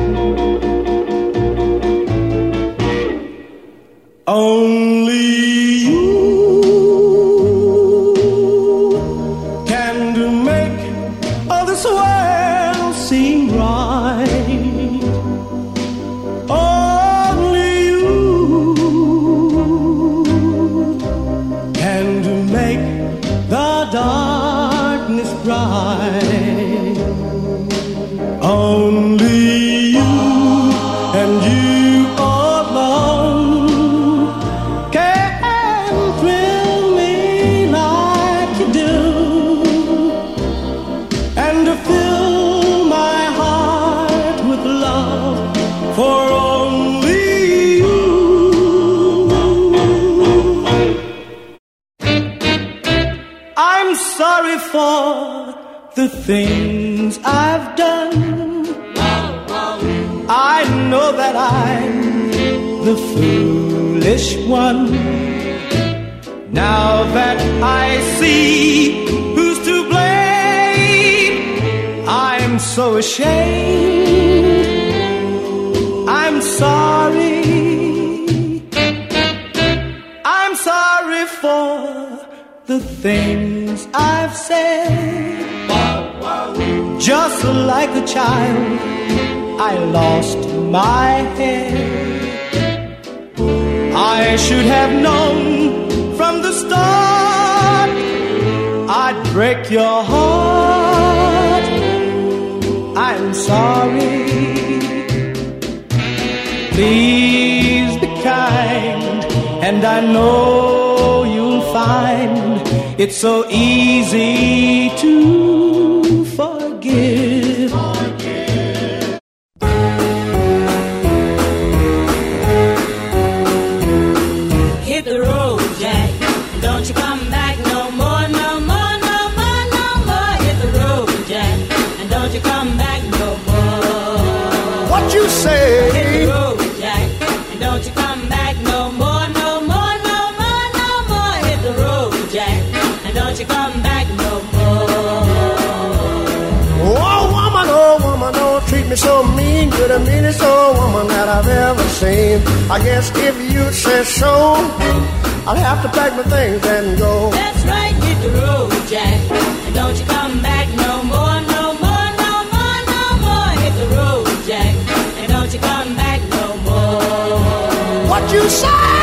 Only you can make all this world seem right. Only you can make the darkness bright. Only you and you alone can thrill me like you do, and to fill my heart with love for only you. I'm sorry for the things I've done. I know that I'm the foolish one. Now that I see who's to blame, I'm so ashamed. I'm sorry. I'm sorry for the things I've said. Just like a child, I lost my head. I should have known from the start I'd break your heart. I'm sorry. Please be kind, and I know you'll find it's so easy to forgive. Hit the road, Jack. Don't you come back no more, no more, no more, no more. Hit the road, Jack, and don't you come back no more. What you say? Hit the road, Jack, and don't you come back no more, no more, no more, no more. Hit the road, Jack, and don't you come back no more. Oh woman, don't treat me so mean. You're the meanest old woman that I've ever seen. I guess if you say so, I'll have to pack my things and go. That's right, hit the road, Jack, and don't you come back no more, no more, no more, no more. Hit the road, Jack, and don't you come back no more. What you say?